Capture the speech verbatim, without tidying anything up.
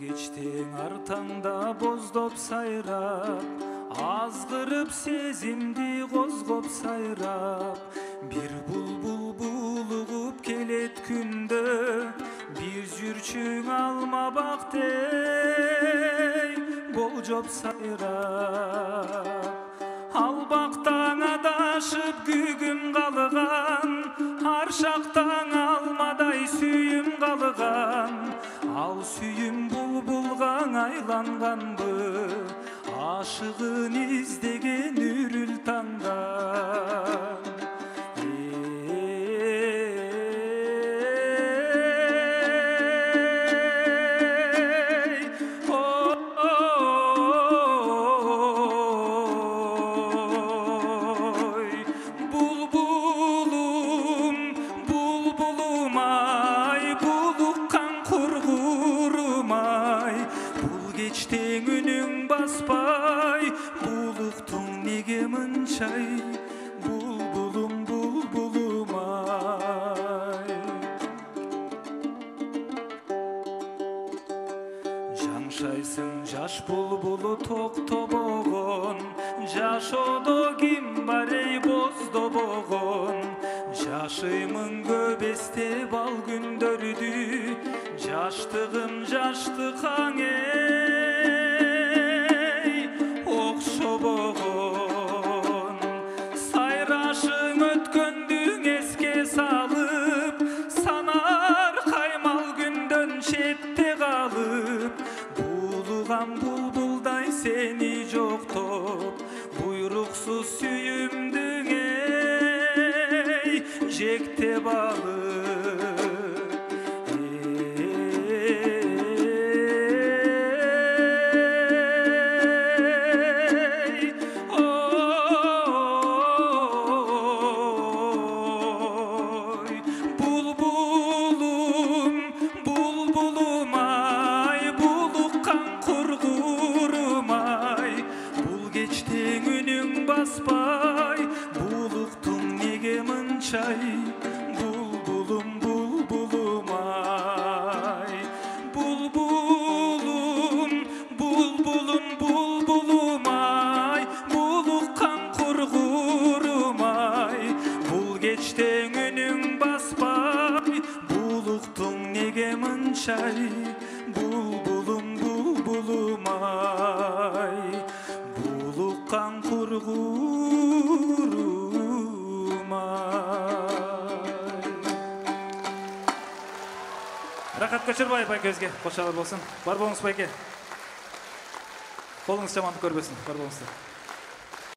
кечтең артаңда боздоп сайрап, азгырып сезимди козгоп сайрап, бир булбул булугуп келет күндө, бир жүрчүң алма бактей болжоп сайрап. Ал бактаң адашып күгүм калган, аршактаң алмадай сүйүм калган, ал сүйүм булбулга айланганбы, ашыгын издеген үрүл таңдан. Кечтең үнүң баспай, булуктуң неге мынчай, булбулум булбулум ай. Жаңшайсың жаш булбулу токтобогон, жашоодо ким бар эй боздобогон, жашыймын көп эстеп ал күндөрдү, жаштыгым жаштыкаң эй окшобогон. Сайрашың өткөндүң эске салып, санар каймал күндөн четте калып, булуган булбулдай сени жоктоп, буйруксуз сүйүмдүң эй жектеп алып. Кечтең үнүң баспай, булуктуң неге мынчай, булбулум булбулум ай. Булбулум, булбулум булбулум ай, булуккан кургурум ай. Бул кечтең үнүң баспай, булуктуң неге мынчай, булбулум булбулум ай. Булуккан кургурум ай. Рахат Көчөрбаев байке өзге кошалар болсын. Бар болуңуз байке. Колуңуз жамандык көрбөсүн. Бар болуңуздар.